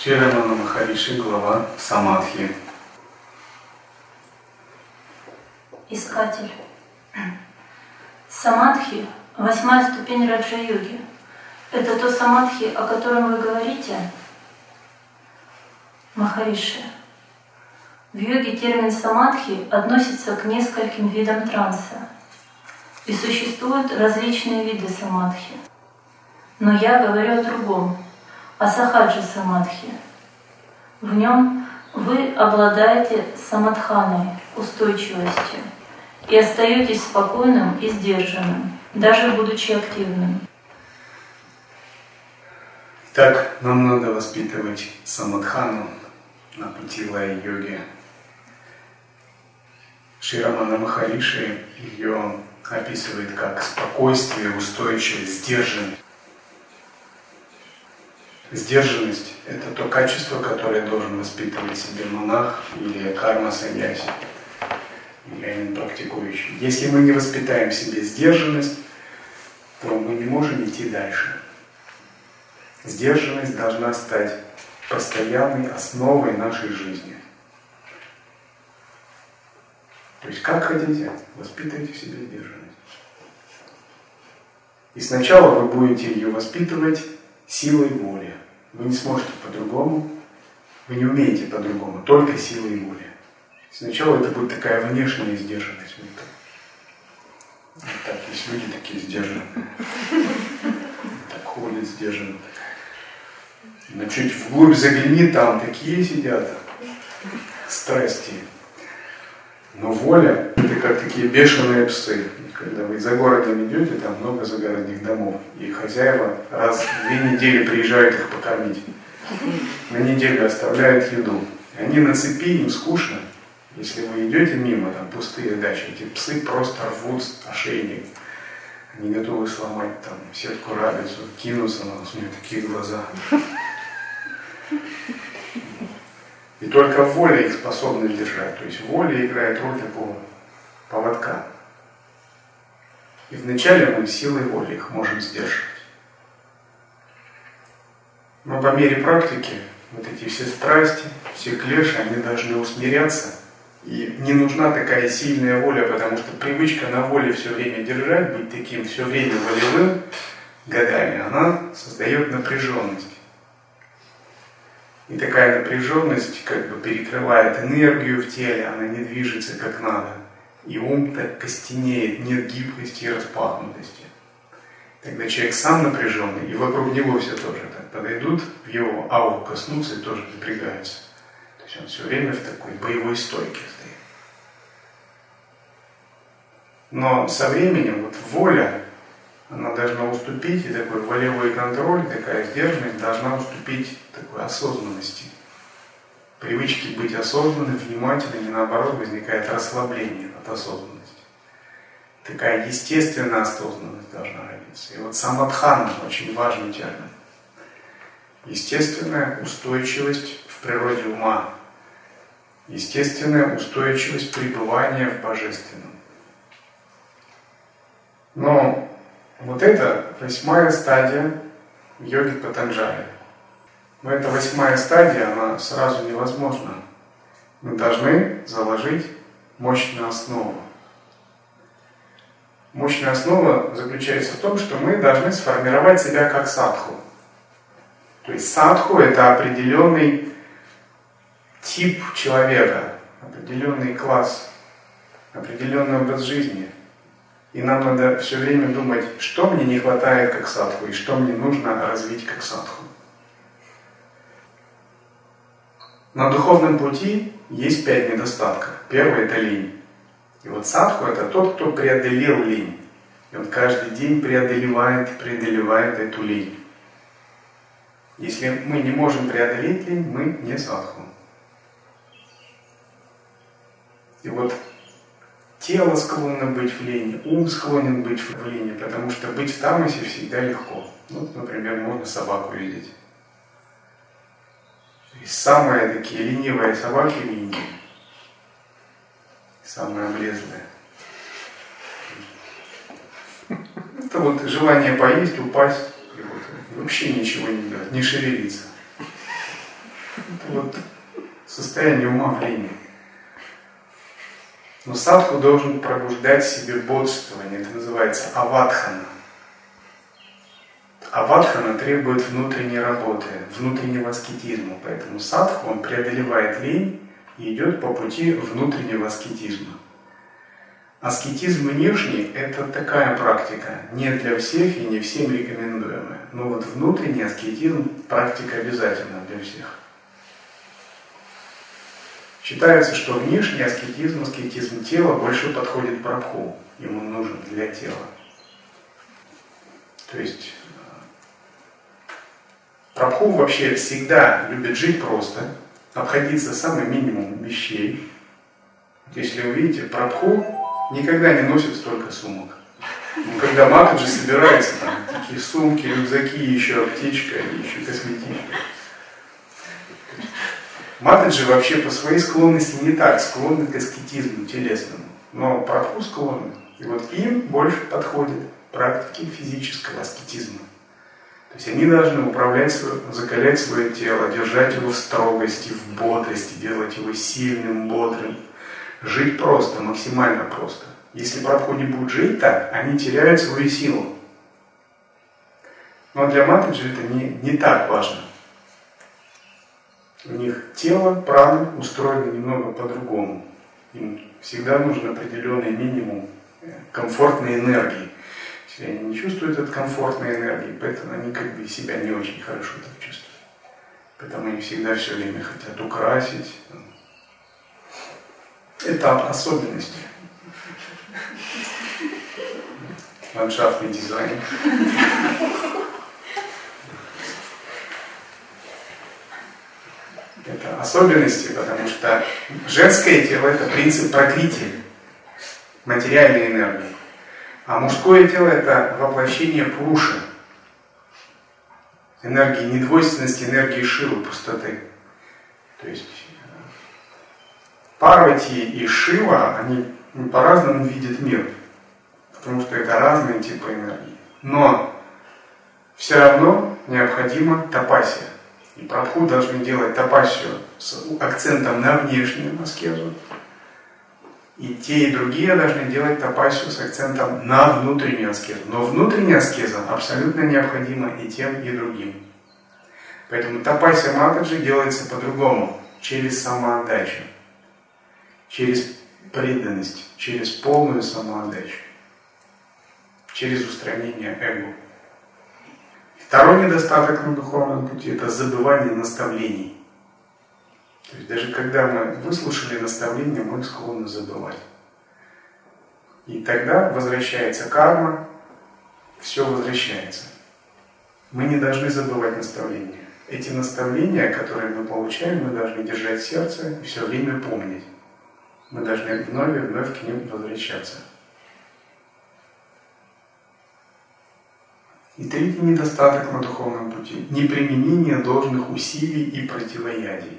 Шри Рамана Махариши, глава Самадхи. Искатель. Самадхи – 8-я ступень раджа-йоги. Это то самадхи, о котором вы говорите? Махариши. В йоге термин самадхи относится к нескольким видам транса. И существуют различные виды самадхи. Но я говорю о другом, о сахаджа самадхи. В нем вы обладаете самадханой, устойчивостью, и остаетесь спокойным и сдержанным, даже будучи активным. Так, нам надо воспитывать самадхану на пути лая-йоги. Шри Рамана Махариши ее описывает как спокойствие, устойчивость, сдержанность. Сдержанность – это то качество, которое должен воспитывать в себе монах или карма-саньяси, или практикующий. Если мы не воспитаем в себе сдержанность, то мы не можем идти дальше. Сдержанность должна стать постоянной основой нашей жизни. То есть как хотите, воспитывайте в себе сдержанность. И сначала вы будете ее воспитывать силой воли. Вы не сможете по-другому, вы не умеете по-другому, только силой воли. Сначала это будет такая внешняя сдержанность. Вот так, есть люди такие сдержанные. Так ходят сдержанно. Но чуть вглубь загляни, там такие сидят страсти. Но воля – это как такие бешеные псы. Когда вы за городом идете, там много загородных домов, и хозяева раз в 2 недели приезжают их покормить. На неделю оставляют еду. Они на цепи, им скучно. Если вы идете мимо, там пустые дачи, эти псы просто рвут ошейник. Они готовы сломать там сетку рабицу, кинуться на нас, у них такие глаза. И только воля их способна держать. То есть воля играет роль такого поводка. И вначале мы силой воли их можем сдерживать. Но по мере практики вот эти все страсти, все клеши, они должны усмиряться. И не нужна такая сильная воля, потому что привычка на воле все время держать, быть таким все время волевым годами, она создает напряженность. И такая напряженность как бы перекрывает энергию в теле, она не движется как надо. И ум так костенеет, нет гибкости и распахнутости. Тогда человек сам напряженный, и вокруг него все тоже так подойдут, в его ауру коснутся и тоже напрягаются. То есть он все время в такой боевой стойке стоит. Но со временем вот воля, она должна уступить, и такой волевой контроль, такая сдержанность должна уступить такой осознанности. Привычки быть осознанным, внимательным, и наоборот возникает расслабление от осознанности. Такая естественная осознанность должна родиться. И вот самадхана очень важный термин. Естественная устойчивость в природе ума. Естественная устойчивость пребывания в божественном. Но вот это 8-я стадия йоги Патанджали. Но эта 8-я стадия, она сразу невозможна. Мы должны заложить мощную основу. Мощная основа заключается в том, что мы должны сформировать себя как садху. То есть садху – это определенный тип человека, определенный класс, определенный образ жизни. И нам надо все время думать, что мне не хватает как садху, и что мне нужно развить как садху. На духовном пути есть 5 недостатков. Первый – это лень. И вот садху – это тот, кто преодолел лень. И он каждый день преодолевает эту лень. Если мы не можем преодолеть лень, мы не садху. И вот тело склонно быть в лени, ум склонен быть в лени, потому что быть в тамасе всегда легко. Вот, например, можно собаку видеть. И самые такие ленивые собаки в Индии, самые облезлые. Это вот желание поесть, упасть, и вот вообще ничего не делать, не шевелиться. Это вот состояние ума в линии. Но садху должен пробуждать в себе бодхчествование, это называется авадхана. Авадхана требует внутренней работы, внутреннего аскетизма, поэтому садху, он преодолевает лень и идет по пути внутреннего аскетизма. Аскетизм внешний – это такая практика, не для всех и не всем рекомендуемая. Но вот внутренний аскетизм – практика обязательна для всех. Считается, что внешний аскетизм, аскетизм тела больше подходит прабху, ему нужен для тела. То есть прабху вообще всегда любит жить просто, обходиться самым минимумом вещей. Если вы видите, прабху никогда не носит столько сумок. Но когда матаджи собирается, там такие сумки, рюкзаки, еще аптечка, еще косметичка. Матаджи вообще по своей склонности не так склонны к аскетизму телесному, но прабху склонны. И вот им больше подходит практики физического аскетизма. То есть они должны управлять, закалять свое тело, держать его в строгости, в бодрости, делать его сильным, бодрым. Жить просто, максимально просто. Если прабху не будут жить так, они теряют свою силу. Но для матаджи это не так важно. У них тело, праны устроено немного по-другому. Им всегда нужен определенный минимум комфортной энергии. Если они не чувствуют от комфортной энергии, поэтому они как бы себя не очень хорошо так чувствуют. Поэтому они всегда все время хотят украсить. Это особенности. Ландшафтный дизайн. Это особенности, потому что женское тело – это принцип пракрити, материальной энергии. А мужское тело – это воплощение пуруши, энергии недвойственности, энергии Шивы, пустоты. То есть Парвати и Шива, они по-разному видят мир, потому что это разные типы энергии. Но все равно необходима тапасия. И прабху должны делать тапасию с акцентом на внешнюю аскезу. И те, и другие должны делать тапасию с акцентом на внутреннюю аскезу. Но внутренняя аскеза абсолютно необходима и тем, и другим. Поэтому тапасия матаджи делается по-другому, через самоотдачу, через преданность, через полную самоотдачу, через устранение эго. Второй недостаток на духовном пути – это забывание наставлений. То есть даже когда мы выслушали наставления, мы склонны забывать. И тогда возвращается карма, все возвращается. Мы не должны забывать наставления. Эти наставления, которые мы получаем, мы должны держать в сердце и все время помнить. Мы должны вновь и вновь к ним возвращаться. И третий недостаток на духовном пути – неприменение должных усилий и противоядий.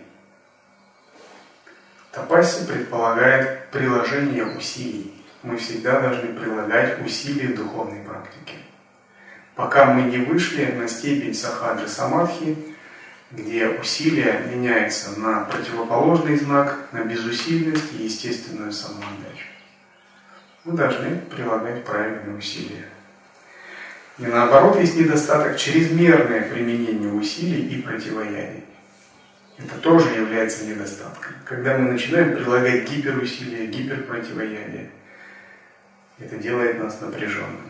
Тапасия предполагает приложение усилий. Мы всегда должны прилагать усилия в духовной практике. Пока мы не вышли на степень сахаджи самадхи, где усилие меняется на противоположный знак, на безусильность и естественную самоотдачу. Мы должны прилагать правильные усилия. И наоборот, есть недостаток чрезмерное применение усилий и противоядий. Это тоже является недостатком. Когда мы начинаем прилагать гиперусилия, гиперпротивоядие, это делает нас напряженным.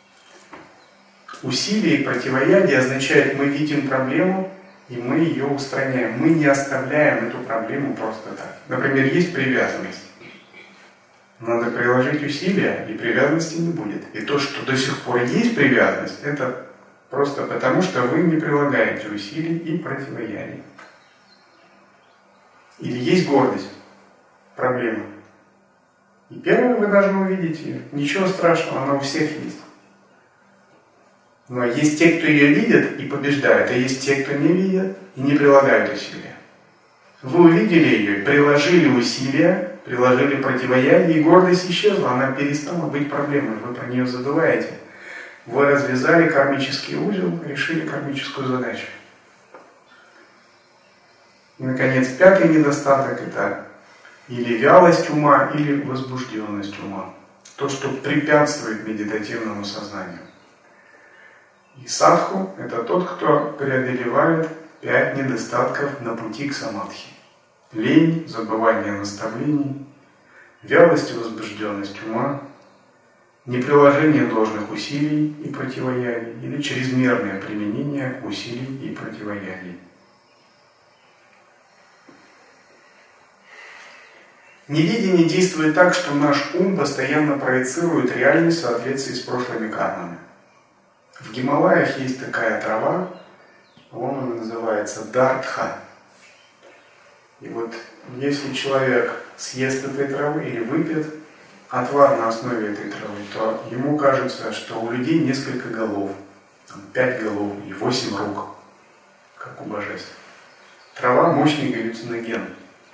Усилие и противоядие означает, мы видим проблему, и мы ее устраняем. Мы не оставляем эту проблему просто так. Например, есть привязанность. Надо приложить усилия, и привязанности не будет. И то, что до сих пор есть привязанность, это просто потому, что вы не прилагаете усилий и противоядий. Или есть гордость, проблема. И первое, вы должны увидеть ее. Ничего страшного, она у всех есть. Но есть те, кто ее видят и побеждают, а есть те, кто не видят и не прилагают усилия. Вы увидели ее, приложили усилия, приложили противоядие, и гордость исчезла, она перестала быть проблемой, вы про нее забываете. Вы развязали кармический узел, решили кармическую задачу. И, наконец, пятый недостаток – это или вялость ума, или возбужденность ума. То, что препятствует медитативному сознанию. И садху – это тот, кто преодолевает 5 недостатков на пути к самадхи. Лень, забывание наставлений, вялость и возбужденность ума, неприложение должных усилий и противоядий или чрезмерное применение усилий и противоядий. Невидение действует так, что наш ум постоянно проецирует реальность в соответствии с прошлыми кармами. В Гималаях есть такая трава, она называется дартха. И вот если человек съест этой травы или выпьет отвар на основе этой травы, то ему кажется, что у людей несколько голов, 5 голов или 8 рук, как у божеств. Трава – мощный галлюциноген.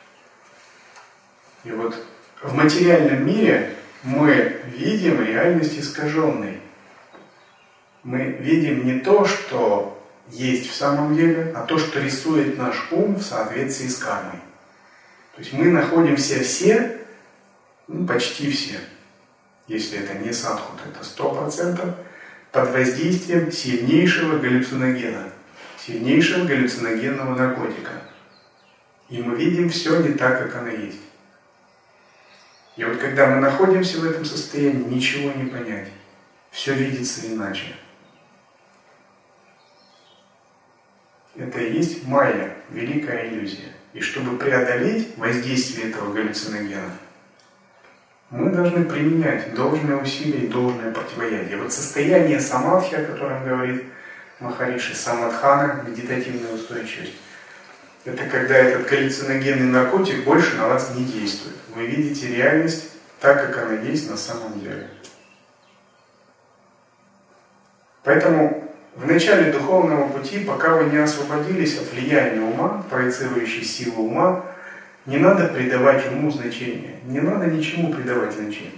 И вот в материальном мире мы видим реальность искаженной. Мы видим не то, что есть в самом деле, а то, что рисует наш ум в соответствии с кармой. То есть мы находимся все, почти все, если это не садху, то это 100%, под воздействием сильнейшего галлюциногена, сильнейшего галлюциногенного наркотика. И мы видим все не так, как оно есть. И вот когда мы находимся в этом состоянии, ничего не понять. Все видится иначе. Это и есть майя, великая иллюзия. И чтобы преодолеть воздействие этого галлюциногена, мы должны применять должное усилие и должное противоядие. Вот состояние самадхи, о котором говорит Махариши, самадхана, медитативная устойчивость, это когда этот галлюциногенный наркотик больше на вас не действует. Вы видите реальность так, как она есть на самом деле. Поэтому в начале духовного пути, пока вы не освободились от влияния ума, проецирующей силу ума, не надо придавать уму значения. Не надо ничему придавать значения.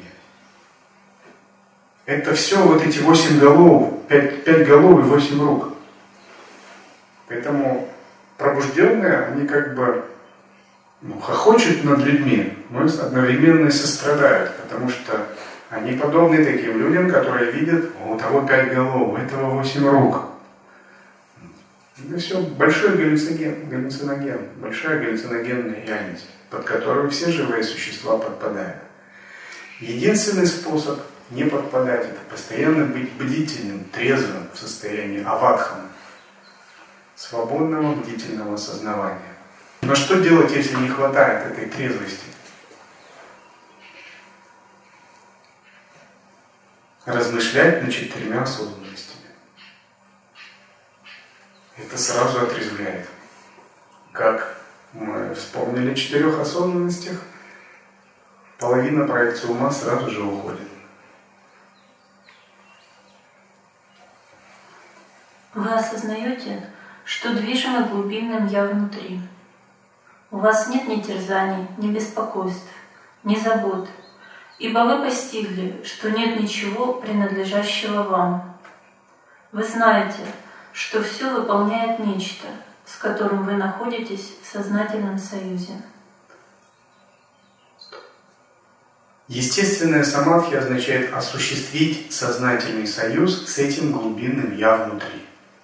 Это все вот эти 8 голов, 5 голов и 8 рук. Поэтому пробужденные, они как бы хохочут над людьми, но одновременно и сострадают, потому что они подобны таким людям, которые видят, у того 5 голов, у этого 8 рук. Это все большой галлюциноген, большая галлюциногенная реальность, под которую все живые существа подпадают. Единственный способ не подпадать, это постоянно быть бдительным, трезвым в состоянии авадхана, свободного бдительного сознавания. Но что делать, если не хватает этой трезвости? Размышлять над 4 осознанностями. Это сразу отрезвляет. Как мы вспомнили о 4 осознанностях, половина проекции ума сразу же уходит. Вы осознаете, что движимы глубинным «я» внутри. У вас нет ни терзаний, ни беспокойств, ни забот, ибо вы постигли, что нет ничего, принадлежащего вам. Вы знаете, что все выполняет нечто, с которым вы находитесь в сознательном союзе. Естественная самадхи означает осуществить сознательный союз с этим глубинным «я» внутри.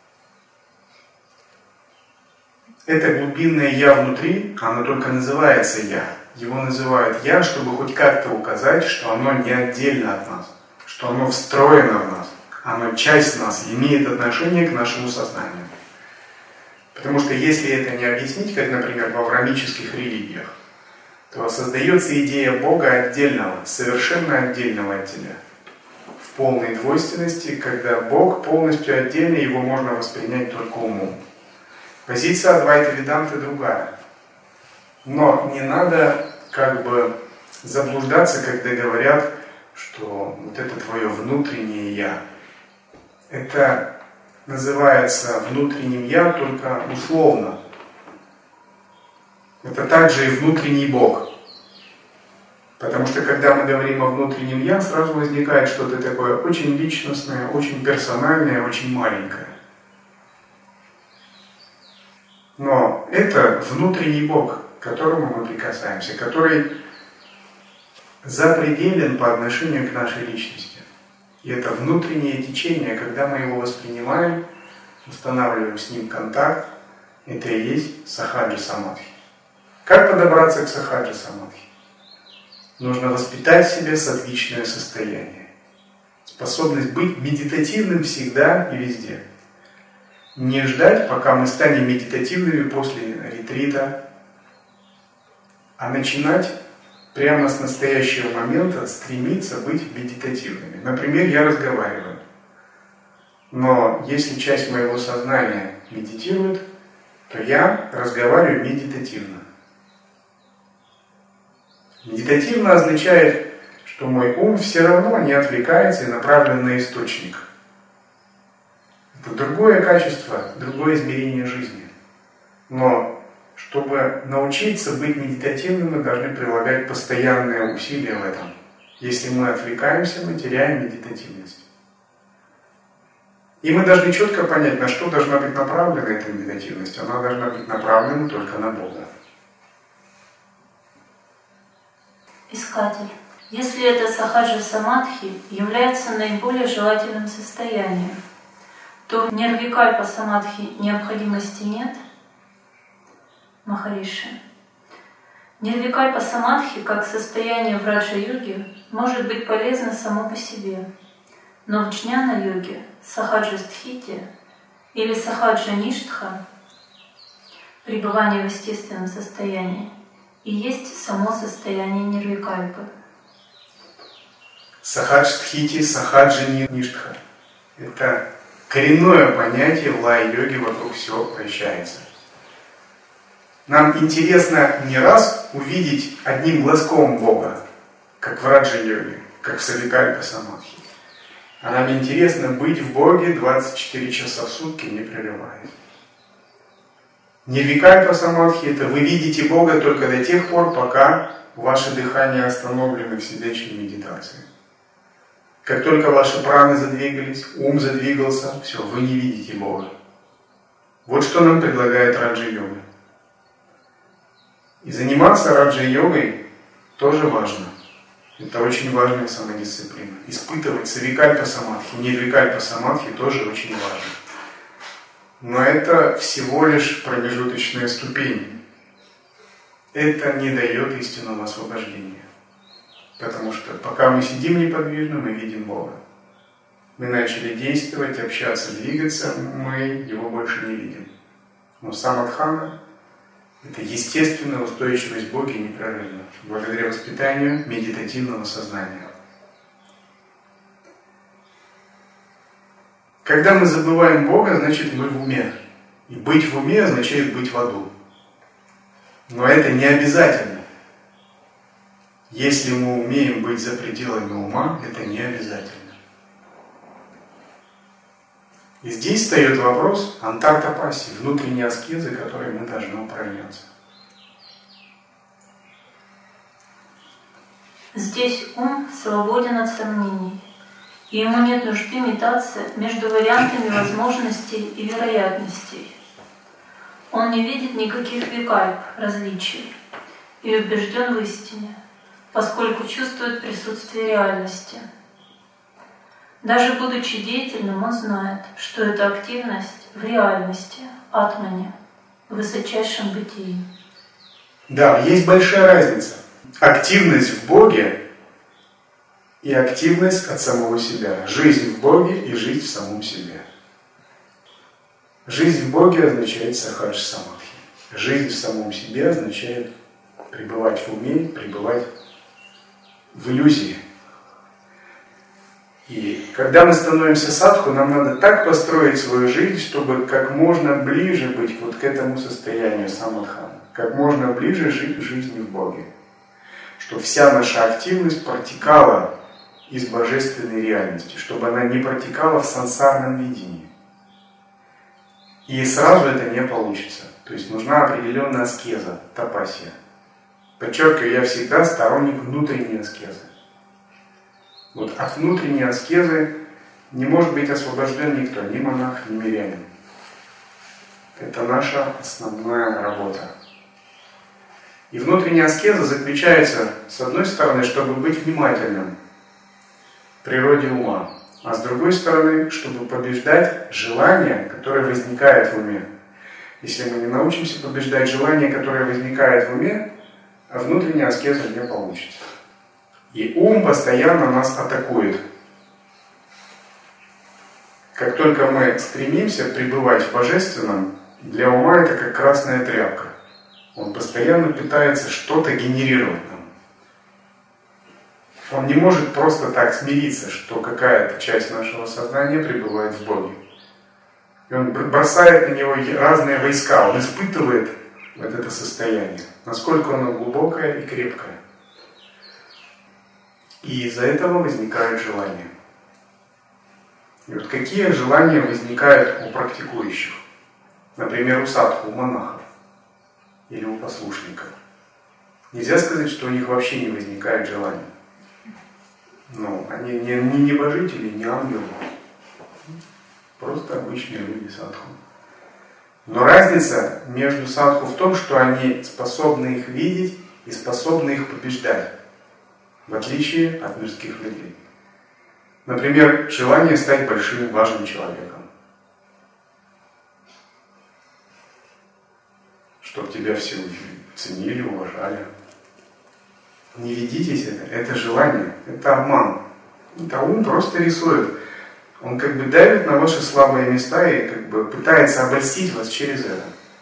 Это глубинное «я» внутри, оно только называется «я». Его называют «я», чтобы хоть как-то указать, что оно не отдельно от нас, что оно встроено в нас, оно часть нас, имеет отношение к нашему сознанию. Потому что если это не объяснить, как, например, в авраамических религиях, то создается идея Бога отдельного, совершенно отдельного от тебя. В полной двойственности, когда Бог полностью отдельный, его можно воспринять только умом. Позиция Адвайта Веданты другая. Но не надо как бы заблуждаться, когда говорят, что вот это твое внутреннее «я». Это называется внутренним «я» только условно. Это также и внутренний Бог. Потому что когда мы говорим о внутреннем «я», сразу возникает что-то такое очень личностное, очень персональное, очень маленькое. Но это это внутренний Бог, к которому мы прикасаемся, который запределен по отношению к нашей личности. И это внутреннее течение, когда мы его воспринимаем, устанавливаем с ним контакт, это и есть сахаджа самадхи. Как подобраться к сахаджа самадхи? Нужно воспитать в себе саттвичное состояние. Способность быть медитативным всегда и везде. Не ждать, пока мы станем медитативными после ретрита, а начинать прямо с настоящего момента стремиться быть медитативными. Например, я разговариваю, но если часть моего сознания медитирует, то я разговариваю медитативно. Медитативно означает, что мой ум все равно не отвлекается и направлен на источник. Это другое качество, другое измерение жизни. Но чтобы научиться быть медитативным, мы должны прилагать постоянные усилия в этом. Если мы отвлекаемся, мы теряем медитативность. И мы должны четко понять, на что должна быть направлена эта медитативность. Она должна быть направлена только на Бога. Искатель. Если это сахаджа самадхи является наиболее желательным состоянием, то в нирвикальпа самадхи необходимости нет? Махариши. Нирвикальпа самадхи, как состояние в раджа-йоге, может быть полезно само по себе. Но в джняна-йоге, сахаджа-стхити или сахаджа-ништха, пребывание в естественном состоянии, и есть само состояние нирвикальпы. Сахаджа-стхити, сахаджа-ништха. Это коренное понятие в лай-йоге, вокруг всего вращается. Нам интересно не раз увидеть одним глазком Бога, как в раджа-йоге, как в савикальпа самадхи. А нам интересно быть в Боге 24 часа в сутки, не прерываясь. Нирвикальпа самадхи — это вы видите Бога только до тех пор, пока ваше дыхание остановлено в сидячей медитации. Как только ваши праны задвигались, ум задвигался, все, вы не видите Бога. Вот что нам предлагает раджа-йога. И заниматься раджа-йогой тоже важно. Это очень важная самодисциплина. Испытывать савикальпа самадхи, нирвикальпа самадхи тоже очень важно. Но это всего лишь промежуточная ступень. Это не дает истинного освобождения. Потому что пока мы сидим неподвижно, мы видим Бога. Мы начали действовать, общаться, двигаться, мы Его больше не видим. Но самадхана — это естественная устойчивость Бога непрерывна, благодаря воспитанию медитативного сознания. Когда мы забываем Бога, значит мы в уме. И быть в уме означает быть в аду. Но это не обязательно. Если мы умеем быть за пределами ума, это не обязательно. И здесь встает вопрос антартапаси, внутренней аскезы, которой мы должны упражняться. Здесь ум свободен от сомнений, и ему нет нужды метаться между вариантами возможностей и вероятностей. Он не видит никаких викальп, различий, и убежден в истине, поскольку чувствует присутствие реальности. Даже будучи деятельным, он знает, что это активность в реальности, атмане, в высочайшем бытии. Да, есть большая разница. Активность в Боге и активность от самого себя. Жизнь в Боге и жизнь в самом себе. Жизнь в Боге означает сахаджа самадхи. Жизнь в самом себе означает пребывать в уме, пребывать в иллюзии. И когда мы становимся садху, нам надо так построить свою жизнь, чтобы как можно ближе быть вот к этому состоянию самадхана, как можно ближе жить жизнью в Боге. Чтобы вся наша активность протекала из божественной реальности, чтобы она не протекала в сансарном видении. И сразу это не получится. То есть нужна определенная аскеза, тапасия. Подчеркиваю, я всегда сторонник внутренней аскезы. Вот от внутренней аскезы не может быть освобожден никто, ни монах, ни мирянин. Это наша основная работа. И внутренняя аскеза заключается, с одной стороны, чтобы быть внимательным к природе ума, а с другой стороны, чтобы побеждать желание, которое возникает в уме. Если мы не научимся побеждать желание, которое возникает в уме, внутренняя аскеза не получится. И ум постоянно нас атакует. Как только мы стремимся пребывать в божественном, для ума это как красная тряпка. Он постоянно пытается что-то генерировать нам. Он не может просто так смириться, что какая-то часть нашего сознания пребывает в Боге. И он бросает на него разные войска, он испытывает вот это состояние, насколько оно глубокое и крепкое. И из-за этого возникает желание. И вот какие желания возникают у практикующих? Например, у садху, у монахов или у послушников. Нельзя сказать, что у них вообще не возникает желания. Ну, они не небожители, не ангелы. Просто обычные люди садху. Но разница между садху в том, что они способны их видеть и способны их побеждать, в отличие от мирских людей. Например, желание стать большим, важным человеком. Чтобы тебя все ценили, уважали. Не ведитесь это желание, это обман. Это ум просто рисует. Он как бы давит на ваши слабые места и как бы пытается обольстить вас через это.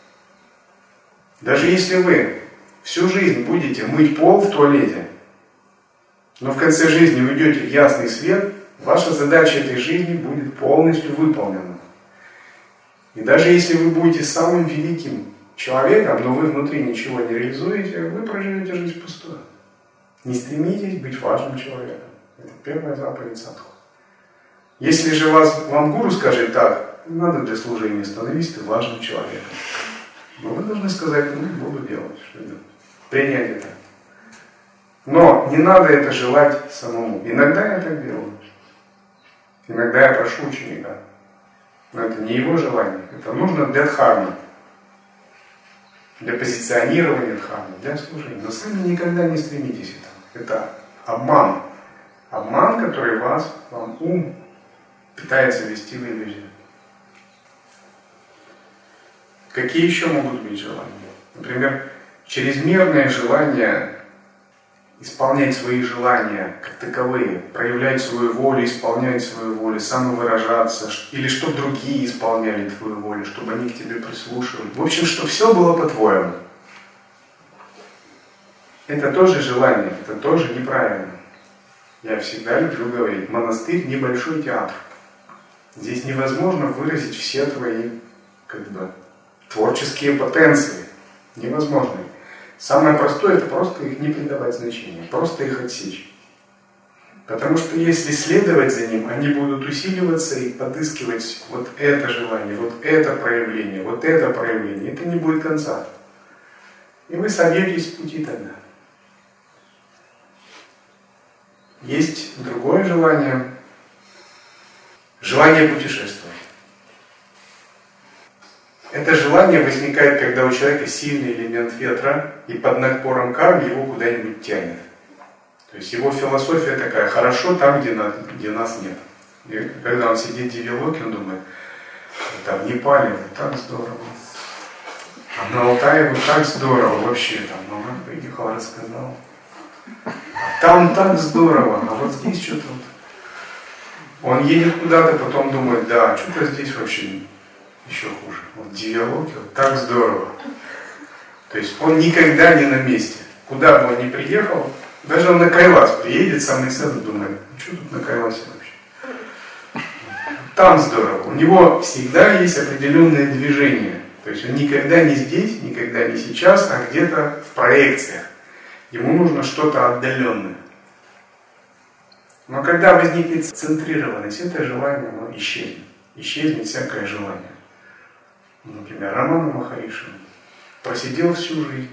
Даже если вы всю жизнь будете мыть пол в туалете, но в конце жизни уйдете в ясный свет, ваша задача этой жизни будет полностью выполнена. И даже если вы будете самым великим человеком, но вы внутри ничего не реализуете, вы проживете жизнь пустую. Не стремитесь быть важным человеком. Это первая заповедь садху. Если же вам гуру скажет так, надо для служения, становись ты важным человеком. Но вы должны сказать, буду делать, что делать. Принять это. Но не надо это желать самому. Иногда я так делаю. Иногда я прошу ученика. Но это не его желание. Это нужно для дхармы. Для позиционирования дхармы, для служения. Но сами никогда не стремитесь к этому. Это обман. Обман, который вам ум пытается ввести в иллюзию. Какие еще могут быть желания? Например, чрезмерное желание исполнять свои желания как таковые, проявлять свою волю, исполнять свою волю, самовыражаться, или чтобы другие исполняли твою волю, чтобы они к тебе прислушивались. В общем, чтобы все было по-твоему. Это тоже желание, это тоже неправильно. Я всегда люблю говорить, монастырь — небольшой театр. Здесь невозможно выразить все твои, творческие потенции. Невозможно. Самое простое — это просто их не придавать значения, просто их отсечь. Потому что если следовать за ним, они будут усиливаться и подыскивать вот это желание, вот это проявление, вот это проявление. Это не будет конца. И вы собьетесь с пути тогда. Есть другое желание. Желание путешествовать. Это желание возникает, когда у человека сильный элемент ветра, и под напором кармы его куда-нибудь тянет. То есть его философия такая: хорошо там, где нас нет. И когда он сидит в Дивилоке, он думает, там в Непале вот так здорово, а на Алтае вот так здорово вообще, там мама приехала, рассказала. Там так здорово, а вот здесь что-то вот. Он едет куда-то, потом думает, да, что-то здесь вообще еще хуже. Вот в Дивилоке вот так здорово. То есть он никогда не на месте. Куда бы он ни приехал, даже он на Кайлас приедет, самый ценный, думает, что тут на Кайласе вообще? Там здорово. У него всегда есть определенное движение. То есть он никогда не здесь, никогда не сейчас, а где-то в проекциях. Ему нужно что-то отдаленное. Но когда возникнет центрированность, это желание, оно исчезнет. Исчезнет всякое желание. Например, Рамана Махариши просидел всю жизнь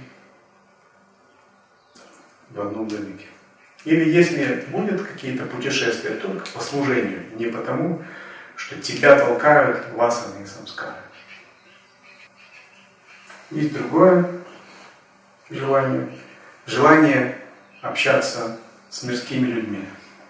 в одном домике. Или если будут какие-то путешествия, только по служению, не потому, что тебя толкают васаны и самскары. Есть другое желанию. Желание общаться с мирскими людьми.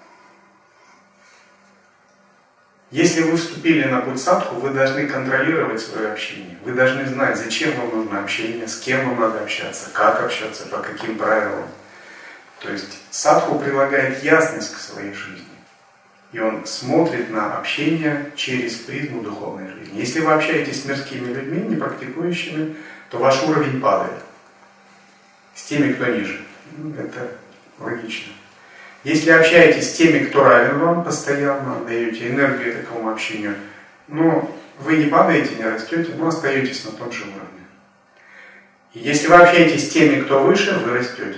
Если вы вступили на путь садху, вы должны контролировать свое общение. Вы должны знать, зачем вам нужно общение, с кем вам надо общаться, как общаться, по каким правилам. То есть садху прилагает ясность к своей жизни. И он смотрит на общение через призму духовной жизни. Если вы общаетесь с мирскими людьми, не практикующими, то ваш уровень падает. С теми, кто ниже. Это логично. Если общаетесь с теми, кто равен вам, постоянно даете энергию такому общению, но вы не падаете, не растете, но остаетесь на том же уровне. И если вы общаетесь с теми, кто выше, вы растете.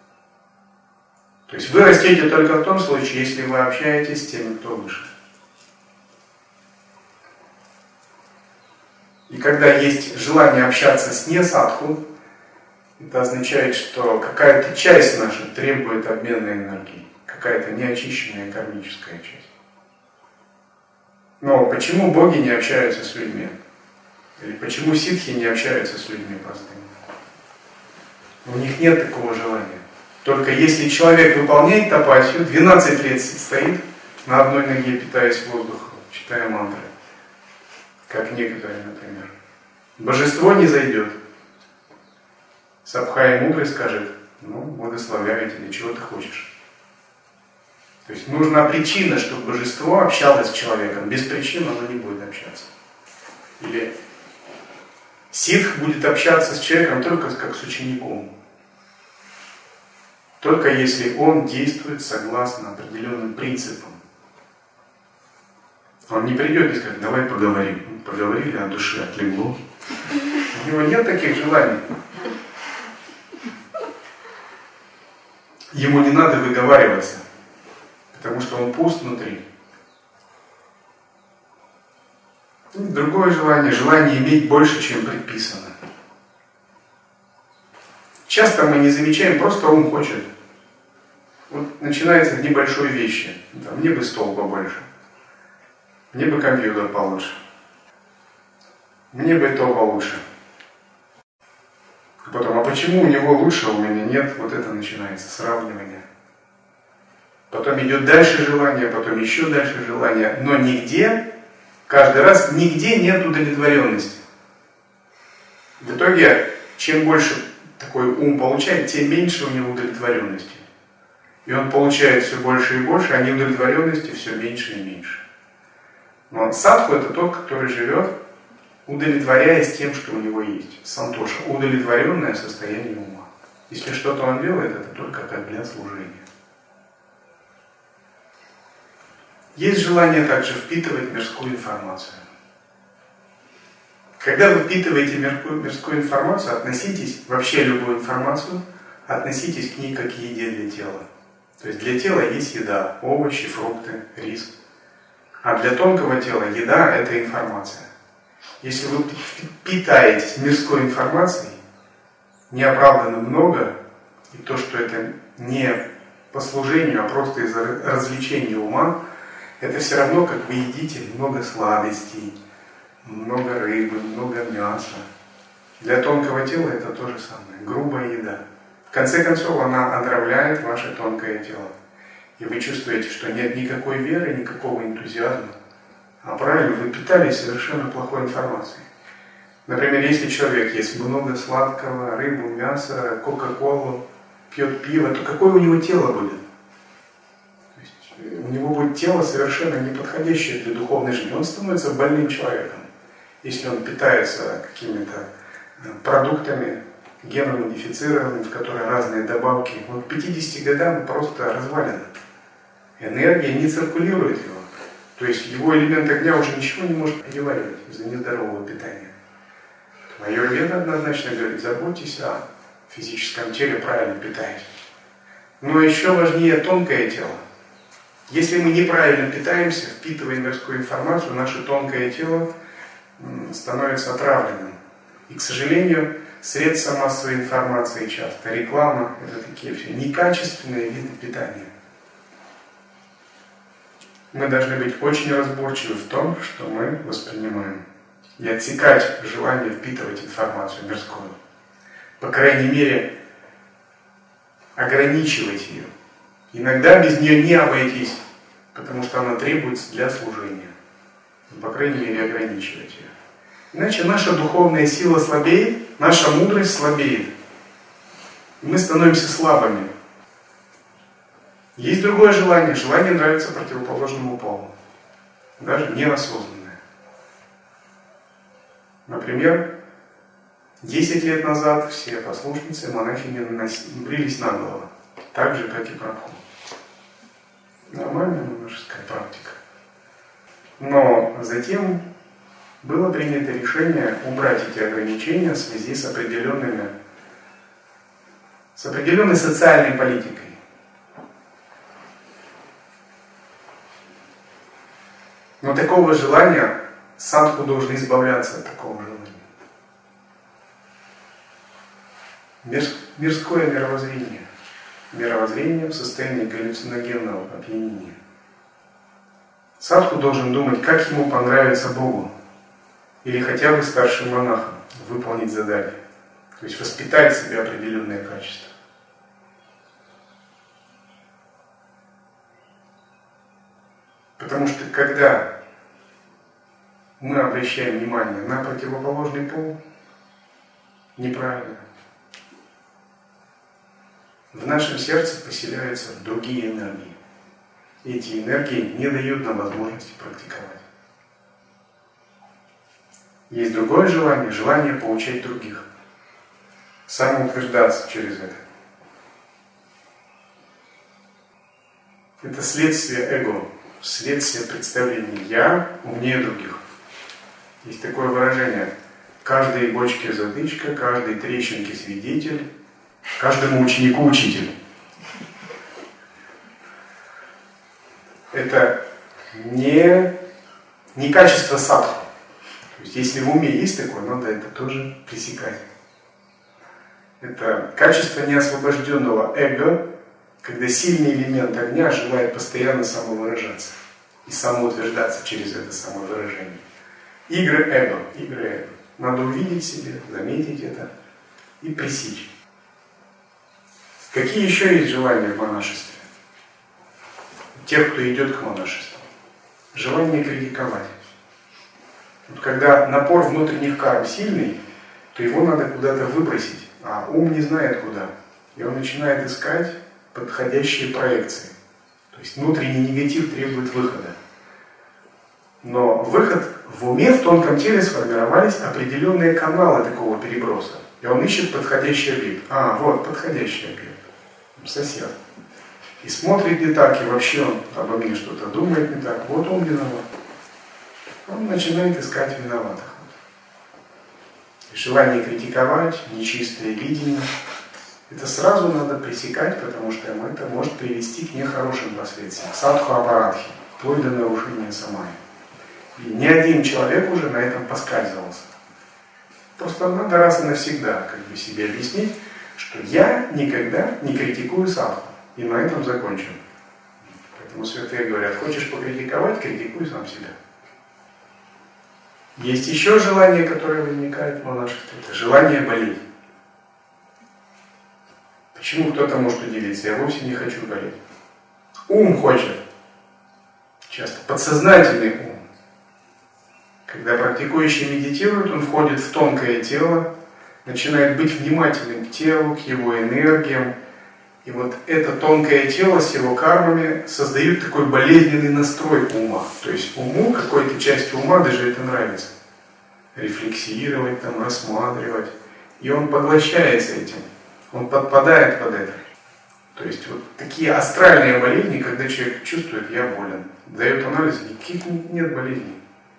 То есть вы растете только в том случае, если вы общаетесь с теми, кто выше. И когда есть желание общаться с не-садху, это означает, что какая-то часть наша требует обмена энергией. Какая-то неочищенная кармическая часть. Но почему боги не общаются с людьми? Или почему ситхи не общаются с людьми простыми? У них нет такого желания. Только если человек выполняет тапасию, 12 лет стоит на одной ноге, питаясь воздухом, читая мантры, как некоторые, например, божество не зайдет. Сабхай мудрый скажет: ну, благословляю тебя, чего ты хочешь. То есть нужна причина, чтобы божество общалось с человеком. Без причины оно не будет общаться. Или ситх будет общаться с человеком только как с учеником. Только если он действует согласно определенным принципам. Он не придет и скажет: давай поговорим. Поговорили, о душе отлегло. У него нет таких желаний. Ему не надо выговариваться, потому что он пуст внутри. Другое желание, желание иметь больше, чем предписано. Часто мы не замечаем, просто ум хочет. Вот начинается с небольшой вещи. Там, мне бы стол побольше, мне бы компьютер получше, мне бы то получше. А потом, а почему у него лучше, а у меня нет? Вот это начинается сравнивание. Потом идет дальше желание, потом еще дальше желание. Но нигде, каждый раз, нигде нет удовлетворенности. В итоге, чем больше такой ум получает, тем меньше у него удовлетворенности. И он получает все больше и больше, а неудовлетворенности все меньше и меньше. Но садху — это тот, который живет, удовлетворяясь тем, что у него есть. Сантоша — удовлетворенное состояние ума. Если что-то он делает, это только как для служения. Есть желание также впитывать мирскую информацию. Когда вы впитываете мирскую информацию, относитесь, вообще любую информацию, относитесь к ней как к еде для тела. То есть для тела есть еда, овощи, фрукты, рис. А для тонкого тела еда — это информация. Если вы питаетесь мирской информацией, неоправданно много, и то, что это не по служению, а просто из-за развлечения ума, это все равно, как вы едите много сладостей, много рыбы, много мяса. Для тонкого тела это то же самое, грубая еда. В конце концов, она отравляет ваше тонкое тело. И вы чувствуете, что нет никакой веры, никакого энтузиазма. А правильно, вы питались совершенно плохой информацией. Например, если человек ест много сладкого, рыбу, мясо, кока-колу, пьет пиво, то какое у него тело будет? То есть, у него будет тело совершенно неподходящее для духовной жизни. Он становится больным человеком, если он питается какими-то продуктами генно-модифицированными, в которые разные добавки. Вот к 50 годам просто развалено. Энергия не циркулирует его. То есть его элемент огня уже ничего не может переваривать из-за нездорового питания. Аюрведа однозначно говорит: заботьтесь о физическом теле, правильно питайтесь. Но еще важнее тонкое тело. Если мы неправильно питаемся, впитывая мирскую информацию, наше тонкое тело становится отравленным. И, к сожалению, средства массовой информации часто, реклама, это такие все некачественные виды питания. Мы должны быть очень разборчивы в том, что мы воспринимаем. И отсекать желание впитывать информацию мирскую. По крайней мере, ограничивать ее. Иногда без нее не обойтись, потому что она требуется для служения. По крайней мере, ограничивать ее. Иначе наша духовная сила слабеет, наша мудрость слабеет. И мы становимся слабыми. Есть другое желание. Желание нравится противоположному полу. Даже неосознанное. Например, 10 лет назад все послушницы, монахини брились наголо. Так же, как и Прабху. Нормальная монашеская практика. Но затем было принято решение убрать эти ограничения в связи с определенной социальной политикой. Но такого желания, садху должен избавляться от такого желания. Мирское мировоззрение. Мировоззрение в состоянии галлюциногенного опьянения. Садху должен думать, как ему понравится Богу. Или хотя бы старшим монахам выполнить задание. То есть воспитать в себе определенные качества. Потому что когда мы обращаем внимание на противоположный пол, неправильно. В нашем сердце поселяются другие энергии. Эти энергии не дают нам возможности практиковать. Есть другое желание, желание поучать других. Самоутверждаться через это. Это следствие эго, следствие представления «я умнее других». Есть такое выражение: каждой бочке затычка, каждой трещинке свидетель, каждому ученику учитель. Это не качество садху. То есть если в уме есть такое, надо это тоже пресекать. Это качество неосвобожденного эго, когда сильный элемент огня желает постоянно самовыражаться и самоутверждаться через это самовыражение. Игры эго. Надо увидеть себя, заметить это и пресечь. Какие еще есть желания в монашестве? Тех, кто идет к монашеству. Желание критиковать. Вот когда напор внутренних карм сильный, то его надо куда-то выбросить, а ум не знает куда. И он начинает искать подходящие проекции. То есть внутренний негатив требует выхода. Но выход в уме, в тонком теле сформировались определенные каналы такого переброса. И он ищет подходящий объект. Вот подходящий объект. Сосед. И смотрит не так, и вообще он обо мне что-то думает не так. Вот он виноват. Он начинает искать виноватых. И желание критиковать, нечистое видение, это сразу надо пресекать, потому что это может привести к нехорошим последствиям. Садху апарадхи, вплоть до нарушения самаи. И ни один человек уже на этом поскальзывался. Просто надо раз и навсегда себе объяснить, что я никогда не критикую садху. И на этом закончим. Поэтому святые говорят: хочешь покритиковать, критикуй сам себя. Есть еще желание, которое возникает в монашестве. Это желание болеть. Почему кто-то может удивиться? Я вовсе не хочу болеть. Ум хочет. Часто подсознательный ум. Когда практикующий медитирует, он входит в тонкое тело, начинает быть внимательным к телу, к его энергиям. И вот это тонкое тело с его кармами создает такой болезненный настрой ума. То есть уму, какой-то части ума даже это нравится. Рефлексировать, рассматривать. И он поглощается этим. Он подпадает под это. То есть вот такие астральные болезни, когда человек чувствует: я болен. Дает анализ, никаких нет болезней.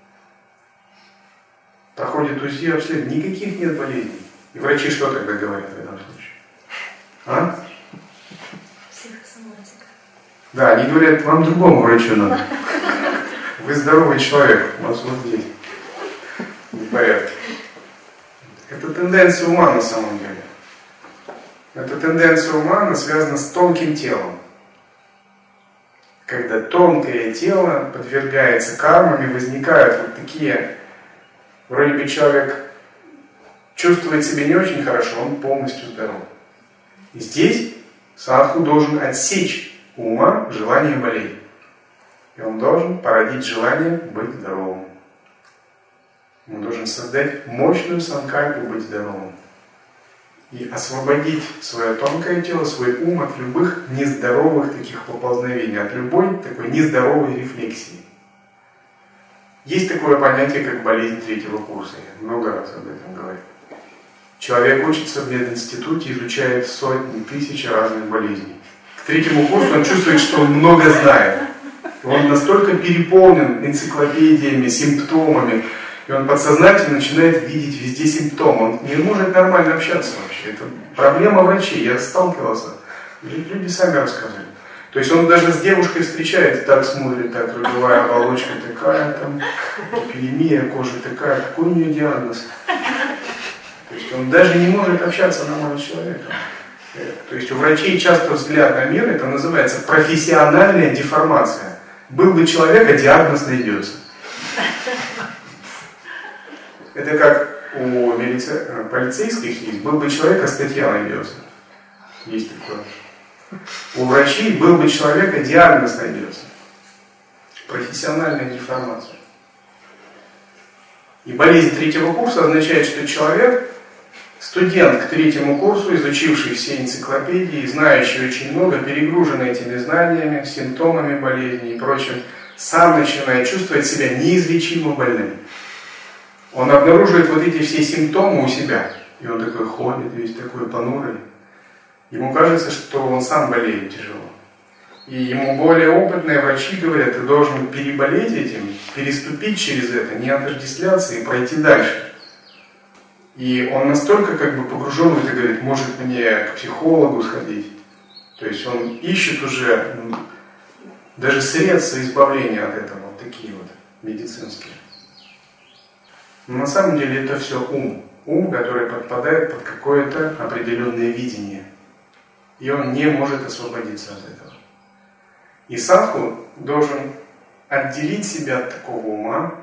Проходит УЗИ, обследование, никаких нет болезней. И врачи что тогда говорят в этом случае? Психосоматика. Да, они говорят: вам другому врачу надо. Вы здоровый человек, у вас вот здесь не в порядке. Это тенденция ума на самом деле. Эта тенденция ума, она связана с тонким телом. Когда тонкое тело подвергается кармам, и возникают вот такие, вроде бы человек чувствует себя не очень хорошо, он полностью здоров. И здесь Садху должен отсечь у ума желание болеть. И он должен породить желание быть здоровым. Он должен создать мощную санкальпу быть здоровым. И освободить свое тонкое тело, свой ум от любых нездоровых таких поползновений, от любой такой нездоровой рефлексии. Есть такое понятие, как болезнь третьего курса. Я много раз об этом говорю. Человек учится в мединституте, изучает сотни, тысячи разных болезней. К третьему курсу он чувствует, что он много знает. Он настолько переполнен энциклопедиями, симптомами, и он подсознательно начинает видеть везде симптомы. Он не может нормально общаться вообще. Это проблема врачей. Я сталкивался. Люди сами рассказывали. То есть он даже с девушкой встречается, так смотрит, так, роговая оболочка такая, там, эпидемия, кожа такая, какой у нее диагноз. То есть он даже не может общаться нормально с человеком. То есть у врачей часто взгляд на мир, это называется профессиональная деформация. Был бы человек, а диагноз найдется. Это как у полицейских есть, был бы человек, а статья найдется. Есть такое. У врачей был бы человек, а диагноз найдется. Профессиональная деформация. И болезнь третьего курса означает, что человек, студент к третьему курсу, изучивший все энциклопедии, знающий очень много, перегруженный этими знаниями, симптомами болезни и прочим, сам начинает чувствовать себя неизлечимо больным. Он обнаруживает вот эти все симптомы у себя, и он такой ходит, весь такой понурый. Ему кажется, что он сам болеет тяжело. И ему более опытные врачи говорят, ты должен переболеть этим, переступить через это, не отождествляться и пройти дальше. И он настолько как бы погружен в это, говорит, может мне к психологу сходить. То есть он ищет уже даже средства избавления от этого, вот такие вот медицинские. Но на самом деле это все ум. Ум, который подпадает под какое-то определенное видение. И он не может освободиться от этого. И садху должен отделить себя от такого ума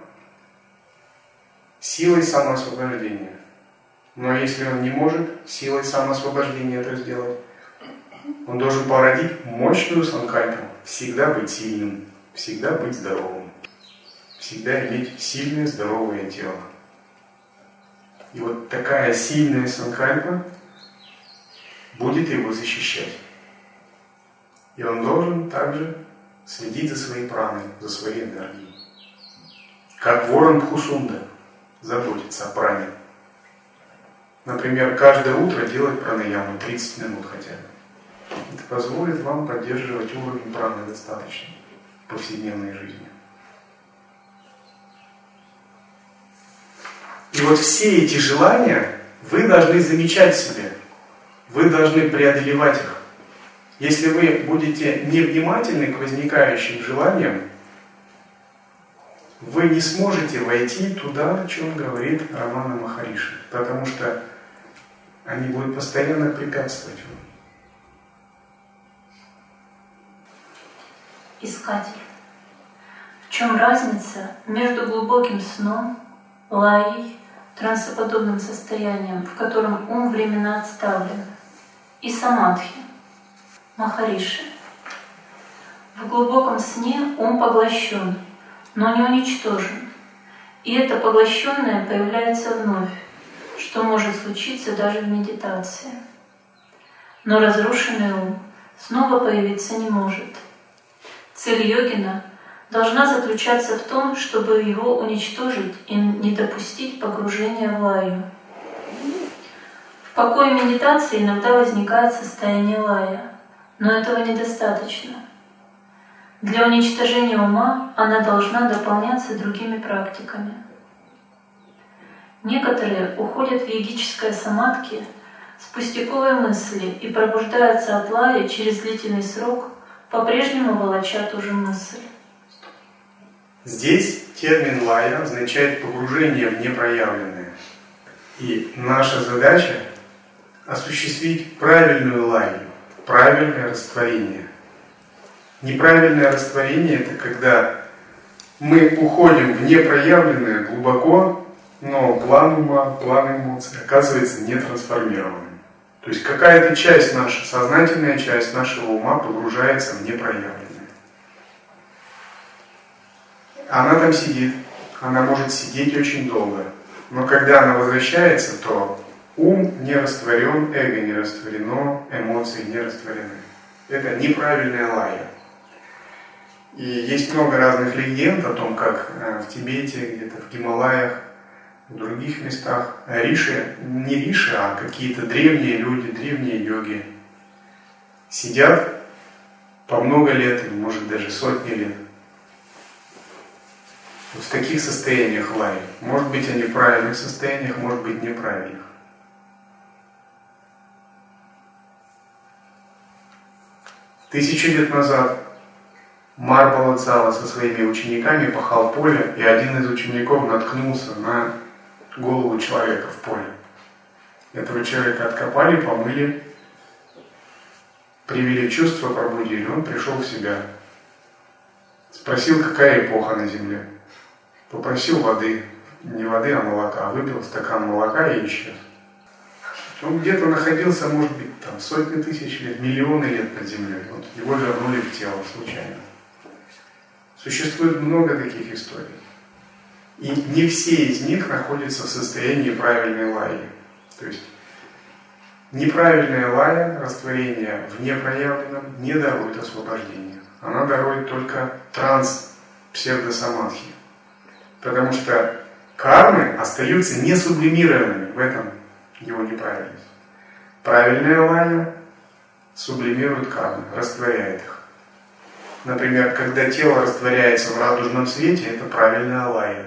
силой самоосвобождения. Но если он не может силой самоосвобождения это сделать, он должен породить мощную санкальпу, всегда быть сильным, всегда быть здоровым, всегда иметь сильное, здоровое тело. И вот такая сильная санкальпа будет его защищать. И он должен также следить за своей праной, за своей энергией. Как ворон Пхусунда заботится о пране. Например, каждое утро делать пранаяму 30 минут хотя бы. Это позволит вам поддерживать уровень праны достаточно в повседневной жизни. И вот все эти желания вы должны замечать в себе. Вы должны преодолевать их. Если вы будете невнимательны к возникающим желаниям, вы не сможете войти туда, о чем говорит Рамана Махариши, потому что они будут постоянно препятствовать вам. Искатель. В чем разница между глубоким сном, лаей, трансоподобным состоянием, в котором ум временно отставлен, и самадхи, Махариши? В глубоком сне ум поглощен, но не уничтожен, и это поглощенное появляется вновь, что может случиться даже в медитации. Но разрушенный ум снова появиться не может. Цель йогина должна заключаться в том, чтобы его уничтожить и не допустить погружения в лаю. В покое медитации иногда возникает состояние лая, но этого недостаточно. Для уничтожения ума она должна дополняться другими практиками. Некоторые уходят в йогическое самадхи с пустяковой мысли и пробуждаются от лая через длительный срок, по-прежнему волоча ту же мысль. Здесь термин лая означает погружение в непроявленное. И наша задача осуществить правильную лаю, правильное растворение. Неправильное растворение — это когда мы уходим в непроявленное глубоко, но план ума, план эмоций оказывается не трансформированным. То есть какая-то часть наша, сознательная часть нашего ума погружается в непроявленное. Она там сидит, она может сидеть очень долго. Но когда она возвращается, то ум не растворен, эго не растворено, эмоции не растворены. Это неправильная лая. И есть много разных легенд о том, как в Тибете, где-то в Гималаях, в других местах риши, не риши, а какие-то древние люди, древние йоги сидят по много лет, или может даже сотни лет. Вот в таких состояниях лаи. Может быть, они в правильных состояниях, может быть, неправильных. Тысячи лет назад Марбалацава со своими учениками пахал поле, и один из учеников наткнулся на голову человека в поле. Этого человека откопали, помыли, привели в чувство, пробудили. Он пришел в себя. Спросил, какая эпоха на земле. Попросил воды, не воды, а молока. Выпил стакан молока и исчез. Он где-то находился, может быть, там сотни тысяч лет, миллионы лет под землей. Вот его вернули в тело случайно. Существует много таких историй. И не все из них находятся в состоянии правильной лаи. То есть неправильная лая, растворение в непроявленном, не дарует освобождения. Она дарует только транс псевдосамадхи. Потому что кармы остаются не сублимированными, в этом его неправильность. Правильная лая сублимирует кармы, растворяет их. Например, когда тело растворяется в радужном свете, это правильная лая.